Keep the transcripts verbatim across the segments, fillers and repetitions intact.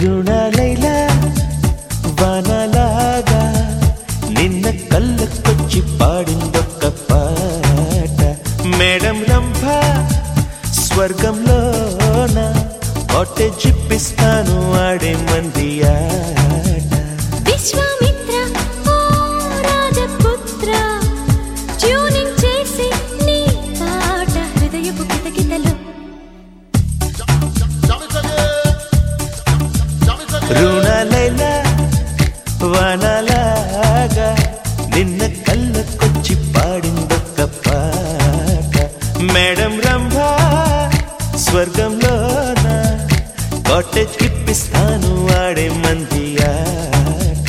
రుణలైలా వానలాగా నిన్న కళ్ళకొచ్చి పాడిందొక్క పాట madam Rambha స్వర్గంలోన cottage ఇప్పిస్తాను ఆడే మంది ఆట విశ్వామిత్ర ఓ రాజపుత్ర ట్యూనింగ్ చేసి నీ పాట హృదయపు కితకితలో రుణలైలా వానలాగా నిన్న కళ్ళకొచ్చి పాడిందొక్క పాట మేడం రంభ స్వర్గంలోన కాటేజ్ ఇప్పిస్తాను ఆడే మంది ఆట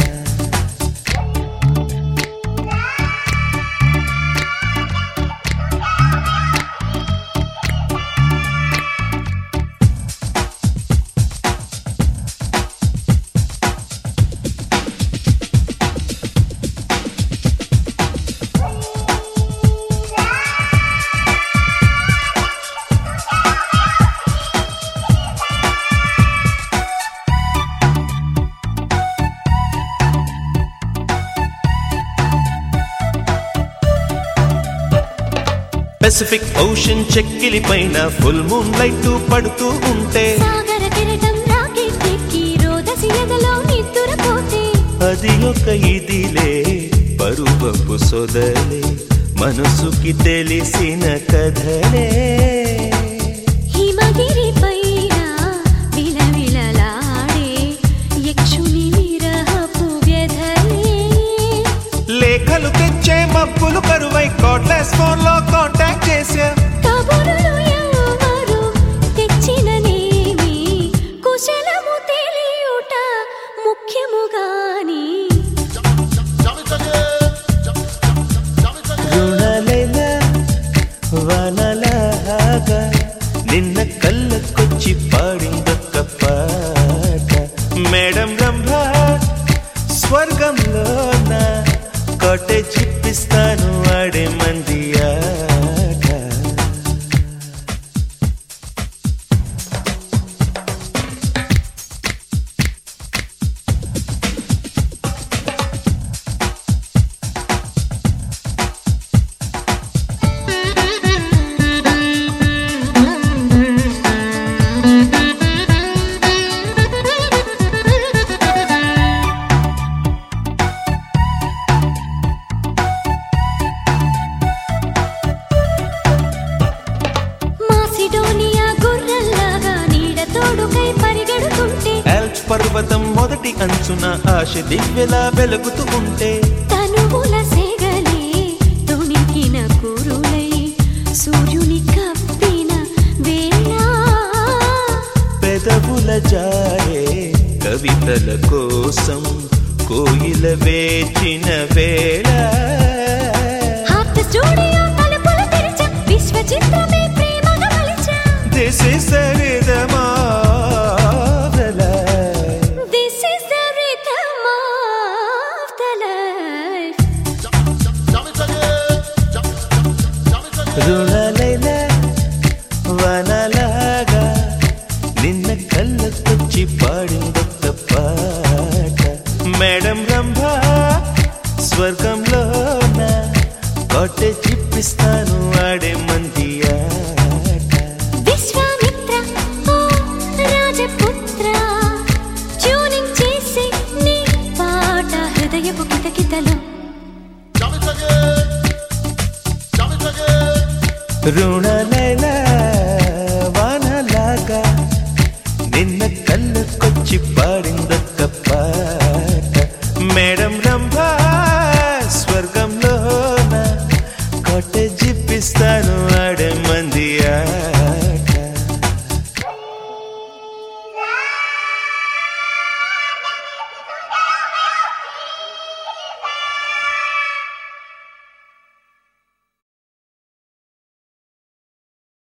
పెసిఫిక్ ఓషన్ చెక్కిలి పైన ఫుల్ మూన్ లైట్ పడుతూ ఉంటే సాగర కెరటం రాకెట్ ఎక్కి రోదసి ఎదలో నిద్దురపోతే అది ఒక ఇదిలే పరువపు సొదలే మనసుకి తెలిసిన కథలే హిమగిరి పైన విలవిలలాడే యక్షుని విరహపు వ్యధలే లేఖలు తెచ్చే మబ్బులు కరువై కార్డ్లెస్ ఫోన్ లో కాంటాక్ట్ చేసా కబురులు ఎవరు తెచ్చిననేమి కుశలము తెలియుట ముఖ్యముగాని రుణలైలా వానలాగా నిన్న కళ్ళకొచ్చి పాడిందొక్క పాట మేడం రంభ స్వర్గంలోన కాటేజ్ ఇప్పిస్తాను ఆడే మంది ఆట మాసిడోనియా గుర్రల్లాగా నీడ తోడుకై పరిగెడుతుంటే ఆల్ప్స్ పర్వతం మొదటి అంచున ఆశ దివ్యలా వెలుగుతూ ఉంటే తనువుల సెగలే తొణికిన కురులై సూర్యుని కప్పిన వేళ పెదవుల జారే కవితల కోసం కోయిల వేచిన వేళ హార్ట్ స్టూడియో తలుపులు తెరిచా విశ్వ చిత్రమే ప్రేమగా మలిచా This is the rhythm of the life. This is the rhythm of the life. రుణలైలా వానలాగా నిన్న కళ్ళకొచ్చి పాడిందొక్క పాట మేడం రంభ స్వర్గంలోన కాటేజ్ ఇప్పిస్తాను ఆడే మంది ఆట విశ్వామిత్ర ఓ రాజపుత్ర ట్యూనింగ్ చేసి నీ పాట హృదయపు కితకితలో రుణలైలా